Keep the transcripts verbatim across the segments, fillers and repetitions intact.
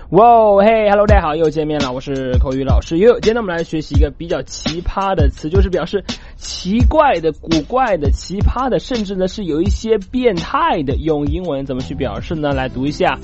哇嘿 ，Hello， 大家好，又见面了，我是口语老师 You。今天呢，我们来学习一个比较奇葩的词，就是表示奇怪的、古怪的、奇葩的，甚至呢是有一些变态的。用英文怎么去表示呢？来读一下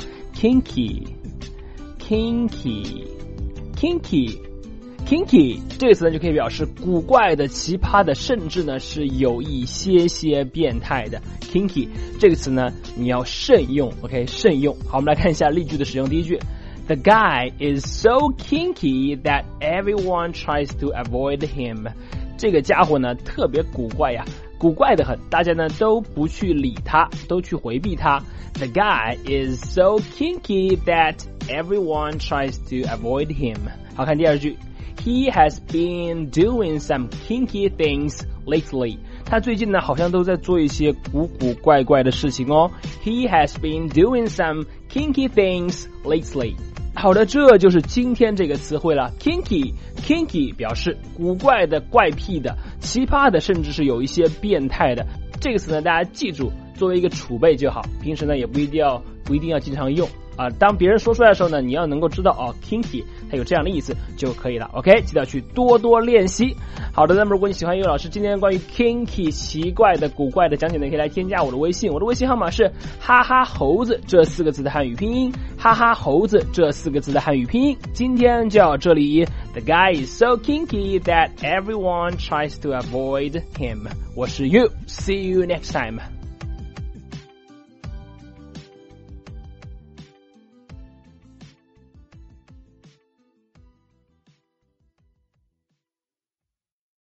，kinky，kinky，kinky。kinky 这个词呢就可以表示古怪的、奇葩的，甚至呢是有一些些变态的。kinky 这个词呢你要慎用 ，OK， 慎用。好，我们来看一下例句的使用。第一句 ，The guy is so kinky that everyone tries to avoid him。这个家伙呢特别古怪呀，古怪的很，大家呢都不去理他，都去回避他。The guy is so kinky that everyone tries to avoid him。好，看第二句。He has been doing some kinky things lately. 他最近呢好像都在做一些古古怪怪的事情哦。He has been doing some kinky things lately. 好的，这就是今天这个词汇了。Kinky, kinky 表示古怪的、怪癖的、奇葩的，甚至是有一些变态的。这个词呢，大家记住，作为一个储备就好。平时呢，也不一定要不一定要经常用。啊，当别人说出来的时候呢，你要能够知道哦 ，kinky 它有这样的意思就可以了。OK， 记得去多多练习。好的，那么如果你喜欢尤老师今天关于 kinky 奇怪的、古怪的讲解呢，可以来添加我的微信，我的微信号码是哈哈猴子这四个字的汉语拼音，哈哈猴子这四个字的汉语拼音。今天就到这里。The guy is so kinky that everyone tries to avoid him. 我是 You， see you next time.